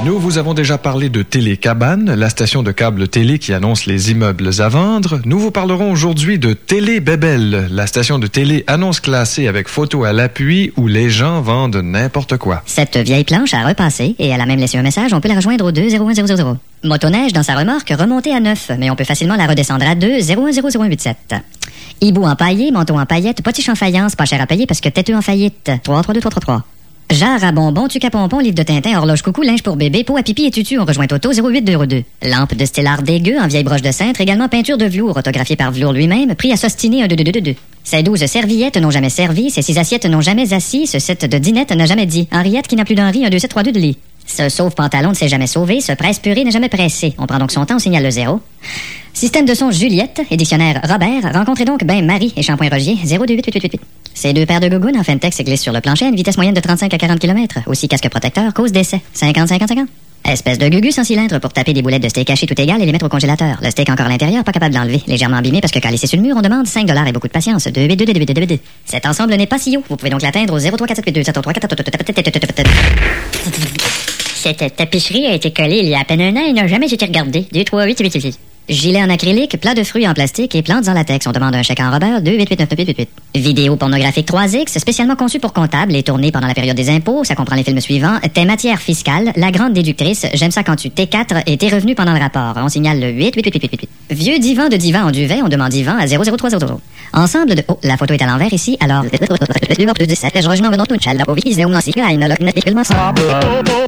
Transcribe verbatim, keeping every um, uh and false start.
Nous vous avons déjà parlé de Télécabane, la station de câble télé qui annonce les immeubles à vendre. Nous vous parlerons aujourd'hui de Télébébel, la station de télé annonce classée avec photo à l'appui où les gens vendent n'importe quoi. Cette vieille planche a repassé et elle a même laissé un message. On peut la rejoindre au deux zéro un zéro zéro zéro. Motoneige, dans sa remorque, remontée à neuf, mais on peut facilement la redescendre à deux zéro un zéro zéro un huit sept. Hibou empaillé, manteau en paillettes, potiche en faïence, pas cher à payer parce que têteux en faillite. trois trois deux trois trois trois. Jarre à bonbons, tuc à pompons, livre de Tintin, horloge coucou, linge pour bébé, pot à pipi et tutu, on rejoint Toto zéro huit deux zéro deux. Lampe de stellar dégueu en vieille broche de cintre, également peinture de velours, autographiée par velours lui-même, prix à s'ostiner un deux deux deux deux deux. Ces douze serviettes n'ont jamais servi, ces six assiettes n'ont jamais assis, ce set de dinette n'a jamais dit. Henriette qui n'a plus d'Henri, un deux sept trois deux de lit. Ce sauve-pantalon ne s'est jamais sauvé, ce presse-purée n'est jamais pressé. On prend donc son temps, on signale le zéro. Système de son Juliette et dictionnaire Robert, rencontrez donc ben Marie et shampoing Rogier, zéro deux huit huit huit huit huit. Ces deux paires de gougounes en Fentex glissent sur le plancher à une vitesse moyenne de trente-cinq à quarante kilomètres. Aussi casque protecteur, cause d'essai, cinquante cinquante cinquante. Espèce de gugus sans cylindre pour taper des boulettes de steak haché tout égal et les mettre au congélateur. Le steak encore à l'intérieur, pas capable d'enlever. Légèrement abîmé parce que quand laissé sur le mur, on demande cinq dollars et beaucoup de patience. deux huit deux deux deux deux deux. Cet ensemble n'est pas si haut. Vous pouvez donc l'atteindre au zéro trois quatre sept huit deux sept trois quatre. Cette tapisserie a été collée il y a à peine un an et n'a jamais été regardée. deux trois huit huit huit. Gilet en acrylique, plat de fruits en plastique et plantes en latex. On demande un chèque en Robert, deux huit huit neuf huit huit huit. Vidéo pornographique trois X, spécialement conçue pour comptable et tournée pendant la période des impôts. Ça comprend les films suivants. Tes matières fiscales, La Grande Déductrice, J'aime ça quand tu T quatre et tes revenus pendant le rapport. On signale le huit huit huit huit huit. Vieux divan de divan en duvet, on demande divan à zéro zéro trois zéro zéro. Ensemble de... Oh, la photo est à l'envers ici, alors...